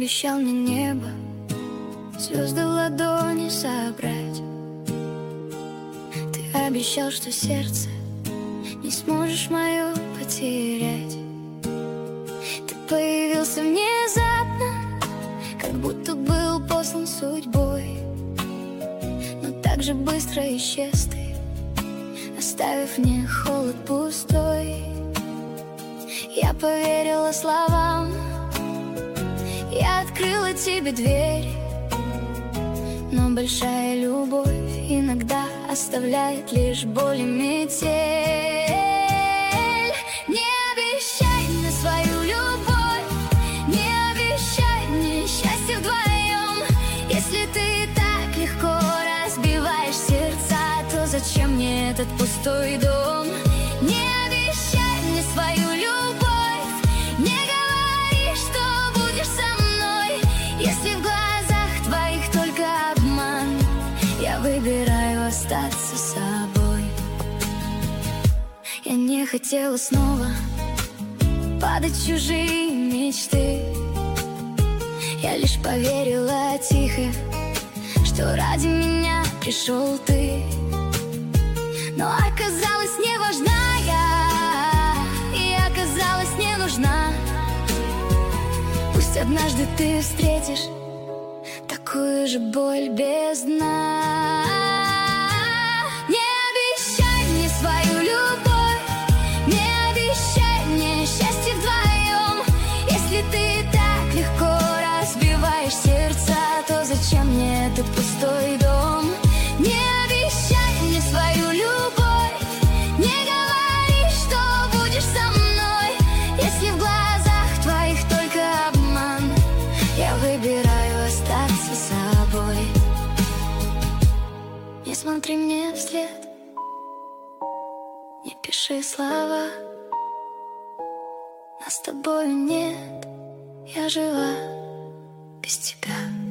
обещал мне небо, звезды в ладони собрать. Ты обещал, что сердце не сможешь мое потерять. Ты появился внезапно, как будто был послан судьбой, но так же быстро исчез ты, оставив мне холод пустой. Я поверила словам, я открыла тебе дверь, но большая любовь иногда оставляет лишь боль и метель. Не обещай мне свою любовь, не обещай мне счастье вдвоем. Если ты так легко разбиваешь сердца, то зачем мне этот пустой дом? Не обещай мне свою любовь, не говори, что будешь со мной. Если в глазах твоих только обман, я выбираю остаться собой. Я не хотела снова падать в чужие мечты. Я лишь поверила тихо, что ради меня пришел ты. Но оказалось, не важна я, и оказалась не нужна. Пусть однажды ты встретишь такую же боль без дна. Не обещай мне свою любовь, не обещай мне счастье вдвоем. Если ты так легко разбиваешь сердца, то зачем мне этот пустой дом? Не обещай мне свою любовь, не говори, что будешь со мной. Если в глазах твоих только обман, я выбираю остаться собой. Не смотри мне вслед, не пиши слова, нас с тобою нет, я жива без тебя.